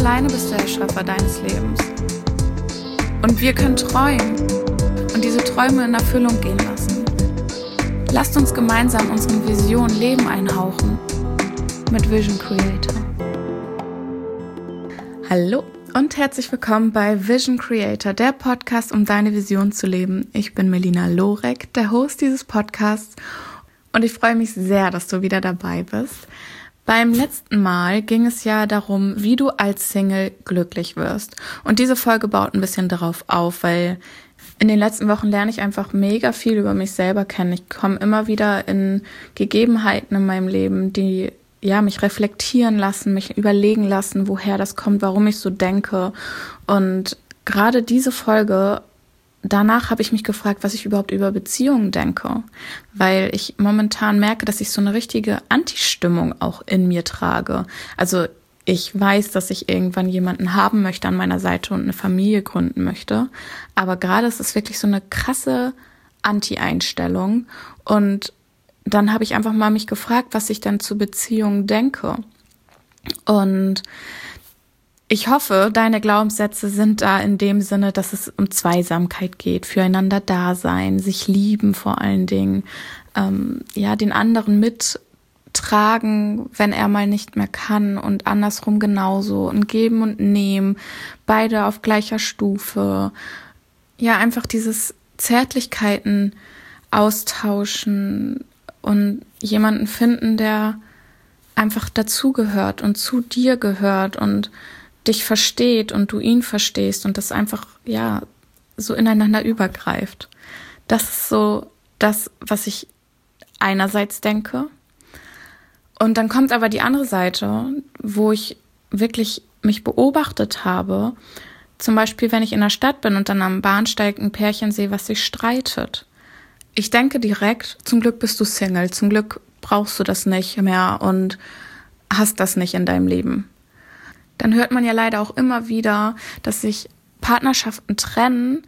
alleine bist der Schöpfer deines Lebens. Und wir können träumen und diese Träume in Erfüllung gehen lassen. Lasst uns gemeinsam unseren Visionen Leben einhauchen mit Vision Creator. Hallo und herzlich willkommen bei Vision Creator, der Podcast, um deine Vision zu leben. Ich bin Melina Lorek, der Host dieses Podcasts, und ich freue mich sehr, dass du wieder dabei bist. Beim letzten Mal ging es ja darum, wie du als Single glücklich wirst. Und diese Folge baut ein bisschen darauf auf, weil in den letzten Wochen lerne ich einfach mega viel über mich selber kennen. Ich komme immer wieder in Gegebenheiten in meinem Leben, die mich reflektieren lassen, mich überlegen lassen, woher das kommt, warum ich so denke. Und gerade diese Folge, danach habe ich mich gefragt, was ich überhaupt über Beziehungen denke, weil ich momentan merke, dass ich so eine richtige Anti-Stimmung auch in mir trage. Also ich weiß, dass ich irgendwann jemanden haben möchte an meiner Seite und eine Familie gründen möchte, aber gerade ist es wirklich so eine krasse Anti-Einstellung. Und dann habe ich einfach mal mich gefragt, was ich dann zu Beziehungen denke. Und ich hoffe, deine Glaubenssätze sind da in dem Sinne, dass es um Zweisamkeit geht, füreinander da sein, sich lieben vor allen Dingen, den anderen mittragen, wenn er mal nicht mehr kann, und andersrum genauso, und geben und nehmen, beide auf gleicher Stufe. Ja, einfach dieses Zärtlichkeiten austauschen und jemanden finden, der einfach dazugehört und zu dir gehört und dich versteht und du ihn verstehst und das einfach, so ineinander übergreift. Das ist so das, was ich einerseits denke. Und dann kommt aber die andere Seite, wo ich wirklich mich beobachtet habe. Zum Beispiel, wenn ich in der Stadt bin und dann am Bahnsteig ein Pärchen sehe, was sich streitet. Ich denke direkt, zum Glück bist du Single, zum Glück brauchst du das nicht mehr und hast das nicht in deinem Leben. Dann hört man ja leider auch immer wieder, dass sich Partnerschaften trennen,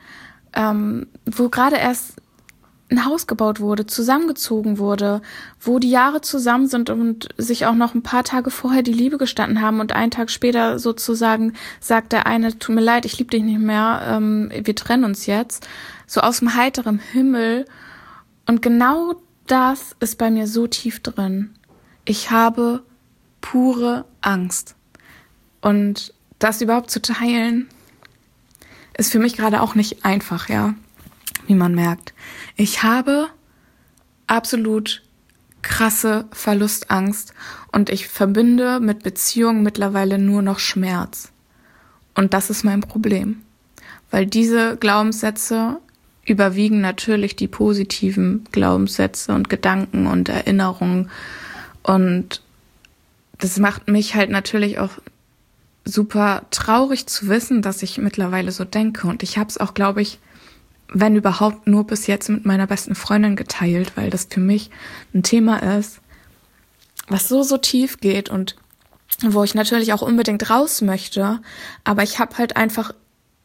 wo gerade erst ein Haus gebaut wurde, zusammengezogen wurde, wo die Jahre zusammen sind und sich auch noch ein paar Tage vorher die Liebe gestanden haben und einen Tag später sozusagen sagt der eine, tut mir leid, ich liebe dich nicht mehr, wir trennen uns jetzt, so aus dem heiteren Himmel. Und genau das ist bei mir so tief drin. Ich habe pure Angst. Und das überhaupt zu teilen, ist für mich gerade auch nicht einfach, wie man merkt. Ich habe absolut krasse Verlustangst und ich verbinde mit Beziehungen mittlerweile nur noch Schmerz. Und das ist mein Problem, weil diese Glaubenssätze überwiegen natürlich die positiven Glaubenssätze und Gedanken und Erinnerungen. Und das macht mich halt natürlich auch super traurig zu wissen, dass ich mittlerweile so denke. Und ich habe es auch, glaube ich, wenn überhaupt, nur bis jetzt mit meiner besten Freundin geteilt, weil das für mich ein Thema ist, was so tief geht und wo ich natürlich auch unbedingt raus möchte. Aber ich habe halt einfach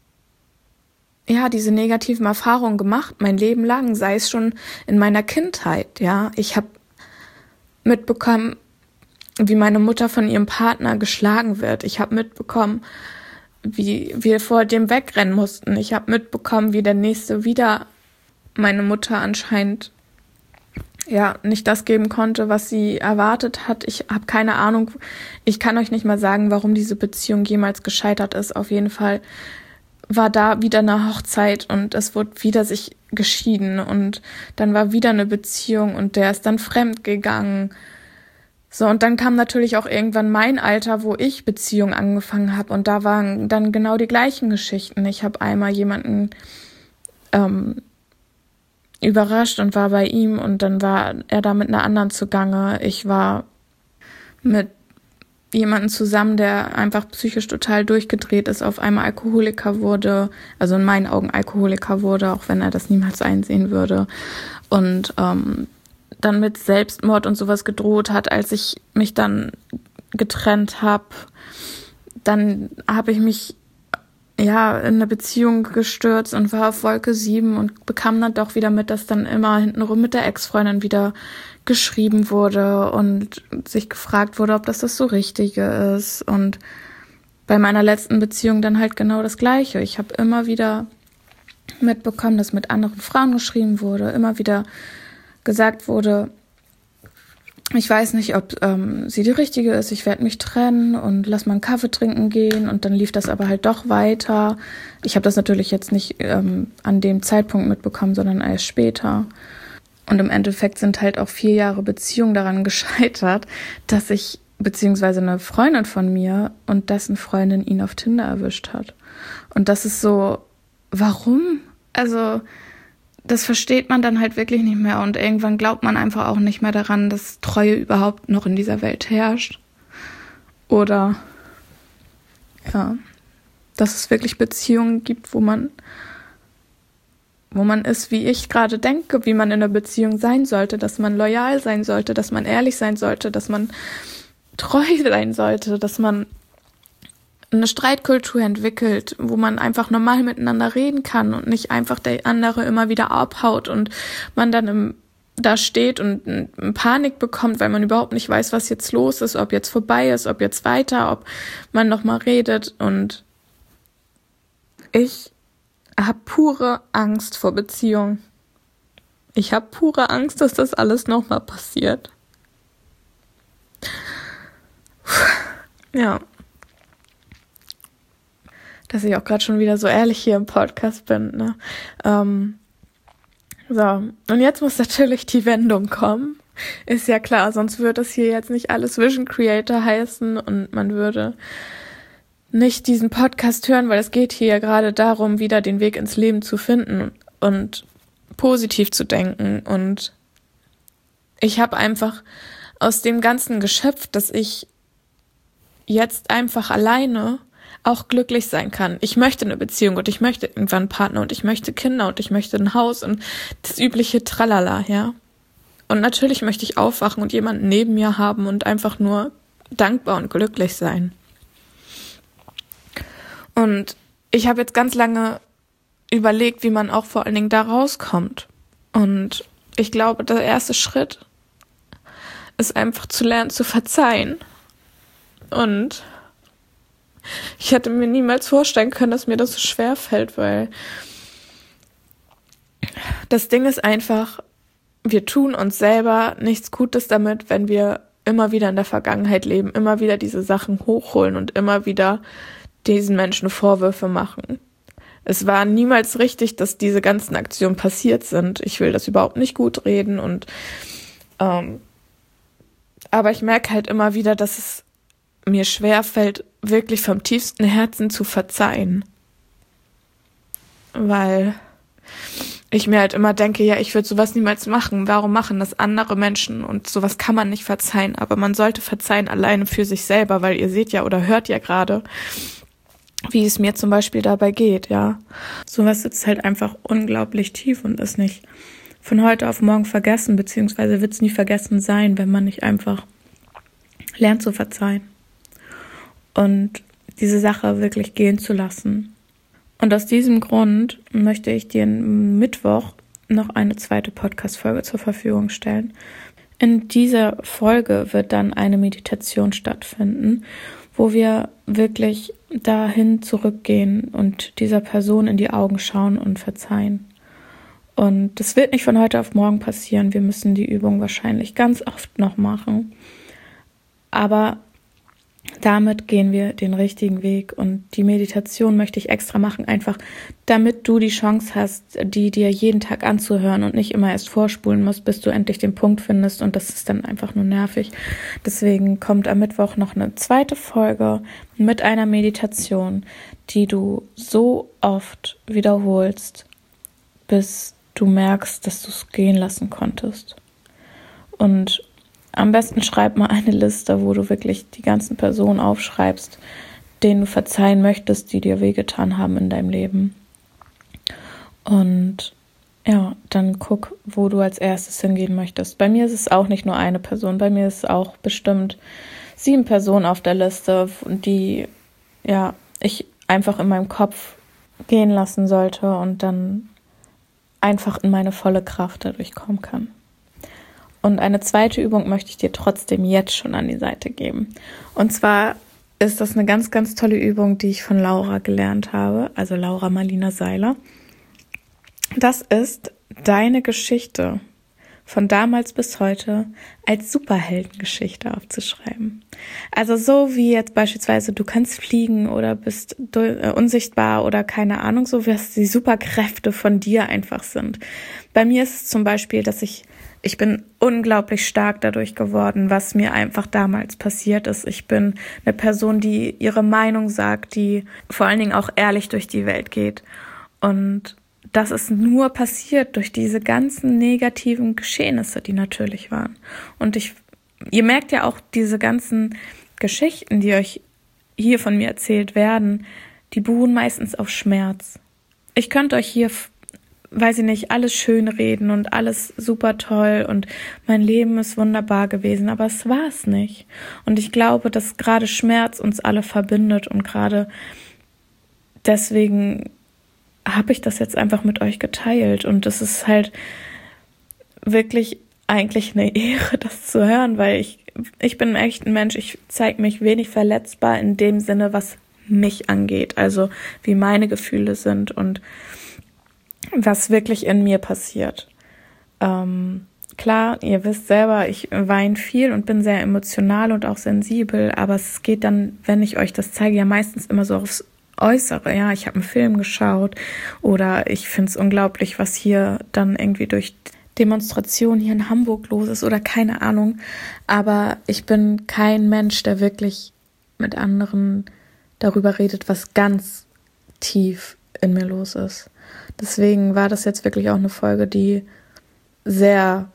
diese negativen Erfahrungen gemacht, mein Leben lang, sei es schon in meiner Kindheit, Ich habe mitbekommen, wie meine Mutter von ihrem Partner geschlagen wird. Ich habe mitbekommen, wie wir vor dem wegrennen mussten. Ich habe mitbekommen, wie der Nächste wieder meine Mutter anscheinend nicht das geben konnte, was sie erwartet hat. Ich habe keine Ahnung. Ich kann euch nicht mal sagen, warum diese Beziehung jemals gescheitert ist. Auf jeden Fall war da wieder eine Hochzeit und es wurde wieder sich geschieden und dann war wieder eine Beziehung und der ist dann fremd gegangen. So, und dann kam natürlich auch irgendwann mein Alter, wo ich Beziehung angefangen habe, und da waren dann genau die gleichen Geschichten. Ich habe einmal jemanden überrascht und war bei ihm und dann war er da mit einer anderen zugange. Ich war mit jemanden zusammen, der einfach psychisch total durchgedreht ist, auf einmal Alkoholiker wurde, also in meinen Augen Alkoholiker wurde, auch wenn er das niemals einsehen würde. Und dann mit Selbstmord und sowas gedroht hat, als ich mich dann getrennt habe. Dann habe ich mich in eine Beziehung gestürzt und war auf Wolke 7 und bekam dann doch wieder mit, dass dann immer hintenrum mit der Ex-Freundin wieder geschrieben wurde und sich gefragt wurde, ob das so Richtige ist. Und bei meiner letzten Beziehung dann halt genau das Gleiche. Ich habe immer wieder mitbekommen, dass mit anderen Frauen geschrieben wurde, immer wieder gesagt wurde, ich weiß nicht, ob sie die Richtige ist, ich werde mich trennen und lass mal einen Kaffee trinken gehen, und dann lief das aber halt doch weiter. Ich habe das natürlich jetzt nicht an dem Zeitpunkt mitbekommen, sondern erst später. Und im Endeffekt sind halt auch 4 Jahre Beziehung daran gescheitert, dass ich, beziehungsweise eine Freundin von mir und dessen Freundin ihn auf Tinder erwischt hat. Und das ist so, warum? Also das versteht man dann halt wirklich nicht mehr, und irgendwann glaubt man einfach auch nicht mehr daran, dass Treue überhaupt noch in dieser Welt herrscht. Oder ja, dass es wirklich Beziehungen gibt, wo man ist, wie ich gerade denke, wie man in einer Beziehung sein sollte, dass man loyal sein sollte, dass man ehrlich sein sollte, dass man treu sein sollte, dass man eine Streitkultur entwickelt, wo man einfach normal miteinander reden kann und nicht einfach der andere immer wieder abhaut und man dann da steht und Panik bekommt, weil man überhaupt nicht weiß, was jetzt los ist, ob jetzt vorbei ist, ob jetzt weiter, ob man nochmal redet. Und ich habe pure Angst vor Beziehungen. Ich habe pure Angst, dass das alles nochmal passiert. Ja. Dass ich auch gerade schon wieder so ehrlich hier im Podcast bin, ne? So, und jetzt muss natürlich die Wendung kommen. Ist ja klar, sonst würde es hier jetzt nicht alles Vision Creator heißen und man würde nicht diesen Podcast hören, weil es geht hier ja gerade darum, wieder den Weg ins Leben zu finden und positiv zu denken. Und ich habe einfach aus dem Ganzen geschöpft, dass ich jetzt einfach alleine auch glücklich sein kann. Ich möchte eine Beziehung und ich möchte irgendwann einen Partner und ich möchte Kinder und ich möchte ein Haus und das übliche Tralala, ja. Und natürlich möchte ich aufwachen und jemanden neben mir haben und einfach nur dankbar und glücklich sein. Und ich habe jetzt ganz lange überlegt, wie man auch vor allen Dingen da rauskommt. Und ich glaube, der erste Schritt ist einfach zu lernen, zu verzeihen. Und ich hätte mir niemals vorstellen können, dass mir das so schwer fällt, weil das Ding ist einfach, wir tun uns selber nichts Gutes damit, wenn wir immer wieder in der Vergangenheit leben, immer wieder diese Sachen hochholen und immer wieder diesen Menschen Vorwürfe machen. Es war niemals richtig, dass diese ganzen Aktionen passiert sind. Ich will das überhaupt nicht gut reden und aber ich merke halt immer wieder, dass es mir schwerfällt, wirklich vom tiefsten Herzen zu verzeihen. Weil ich mir halt immer denke, ja, ich würde sowas niemals machen. Warum machen das andere Menschen? Und sowas kann man nicht verzeihen. Aber man sollte verzeihen alleine für sich selber, weil ihr seht ja oder hört ja gerade, wie es mir zum Beispiel dabei geht, ja. Sowas sitzt halt einfach unglaublich tief und ist nicht von heute auf morgen vergessen, beziehungsweise wird es nie vergessen sein, wenn man nicht einfach lernt zu verzeihen. Und diese Sache wirklich gehen zu lassen. Und aus diesem Grund möchte ich dir Mittwoch noch eine zweite Podcast-Folge zur Verfügung stellen. In dieser Folge wird dann eine Meditation stattfinden, wo wir wirklich dahin zurückgehen und dieser Person in die Augen schauen und verzeihen. Und das wird nicht von heute auf morgen passieren. Wir müssen die Übung wahrscheinlich ganz oft noch machen. Aber damit gehen wir den richtigen Weg, und die Meditation möchte ich extra machen, einfach damit du die Chance hast, die dir jeden Tag anzuhören und nicht immer erst vorspulen musst, bis du endlich den Punkt findest, und das ist dann einfach nur nervig. Deswegen kommt am Mittwoch noch eine zweite Folge mit einer Meditation, die du so oft wiederholst, bis du merkst, dass du es gehen lassen konntest. Und am besten schreib mal eine Liste, wo du wirklich die ganzen Personen aufschreibst, denen du verzeihen möchtest, die dir wehgetan haben in deinem Leben. Und ja, dann guck, wo du als erstes hingehen möchtest. Bei mir ist es auch nicht nur eine Person, bei mir ist es auch bestimmt 7 Personen auf der Liste, die ja ich einfach in meinem Kopf gehen lassen sollte und dann einfach in meine volle Kraft dadurch kommen kann. Und eine zweite Übung möchte ich dir trotzdem jetzt schon an die Seite geben. Und zwar ist das eine ganz, ganz tolle Übung, die ich von Laura gelernt habe, also Laura Marlina Seiler. Das ist, deine Geschichte von damals bis heute als Superheldengeschichte aufzuschreiben. Also so wie jetzt beispielsweise, du kannst fliegen oder bist unsichtbar oder keine Ahnung, so wie es die Superkräfte von dir einfach sind. Bei mir ist es zum Beispiel, dass ich bin unglaublich stark dadurch geworden, was mir einfach damals passiert ist. Ich bin eine Person, die ihre Meinung sagt, die vor allen Dingen auch ehrlich durch die Welt geht. Und das ist nur passiert durch diese ganzen negativen Geschehnisse, die natürlich waren. Und ihr merkt ja auch, diese ganzen Geschichten, die euch hier von mir erzählt werden, die beruhen meistens auf Schmerz. Ich könnte euch hier, weiß ich nicht, alles schön reden und alles super toll und mein Leben ist wunderbar gewesen, aber es war es nicht. Und ich glaube, dass gerade Schmerz uns alle verbindet und gerade deswegen habe ich das jetzt einfach mit euch geteilt und es ist halt wirklich eigentlich eine Ehre, das zu hören, weil ich bin echt ein Mensch, ich zeige mich wenig verletzbar in dem Sinne, was mich angeht, also wie meine Gefühle sind und was wirklich in mir passiert. Klar, ihr wisst selber, ich weine viel und bin sehr emotional und auch sensibel, aber es geht dann, wenn ich euch das zeige, ja meistens immer so aufs Äußere, ja, ich habe einen Film geschaut oder ich finde es unglaublich, was hier dann irgendwie durch Demonstrationen hier in Hamburg los ist oder keine Ahnung, aber ich bin kein Mensch, der wirklich mit anderen darüber redet, was ganz tief in mir los ist. Deswegen war das jetzt wirklich auch eine Folge, die sehr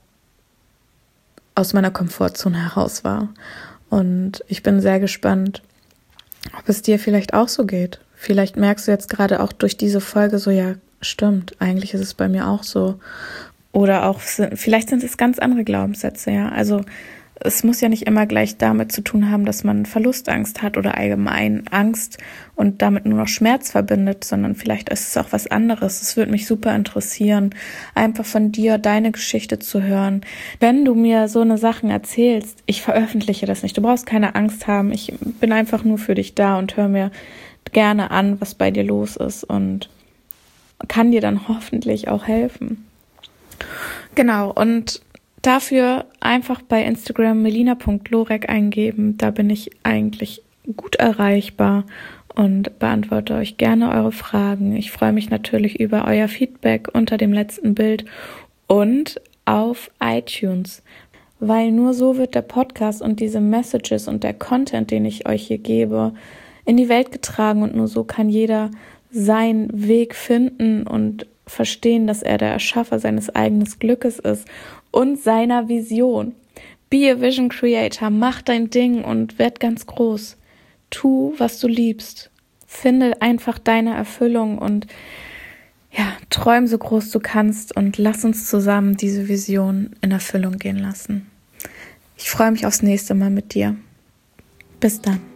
aus meiner Komfortzone heraus war und ich bin sehr gespannt, ob es dir vielleicht auch so geht. Vielleicht merkst du jetzt gerade auch durch diese Folge so, ja, stimmt, eigentlich ist es bei mir auch so. Oder auch, vielleicht sind es ganz andere Glaubenssätze, ja. Also es muss ja nicht immer gleich damit zu tun haben, dass man Verlustangst hat oder allgemein Angst und damit nur noch Schmerz verbindet, sondern vielleicht ist es auch was anderes. Es würde mich super interessieren, einfach von dir deine Geschichte zu hören. Wenn du mir so eine Sachen erzählst, ich veröffentliche das nicht. Du brauchst keine Angst haben. Ich bin einfach nur für dich da und höre mir gerne an, was bei dir los ist und kann dir dann hoffentlich auch helfen. Genau, und dafür einfach bei Instagram melina.lorek eingeben. Da bin ich eigentlich gut erreichbar und beantworte euch gerne eure Fragen. Ich freue mich natürlich über euer Feedback unter dem letzten Bild und auf iTunes, weil nur so wird der Podcast und diese Messages und der Content, den ich euch hier gebe, in die Welt getragen und nur so kann jeder seinen Weg finden und verstehen, dass er der Erschaffer seines eigenen Glückes ist und seiner Vision. Be a Vision Creator, mach dein Ding und werd ganz groß. Tu, was du liebst. Finde einfach deine Erfüllung und ja, träum so groß du kannst und lass uns zusammen diese Vision in Erfüllung gehen lassen. Ich freue mich aufs nächste Mal mit dir. Bis dann.